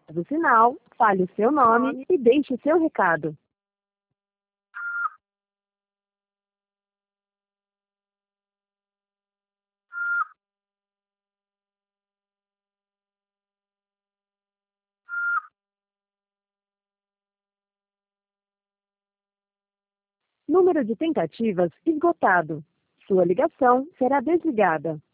Do sinal, fale o seu nome e deixe o seu recado. Número de tentativas esgotado. Sua ligação será desligada.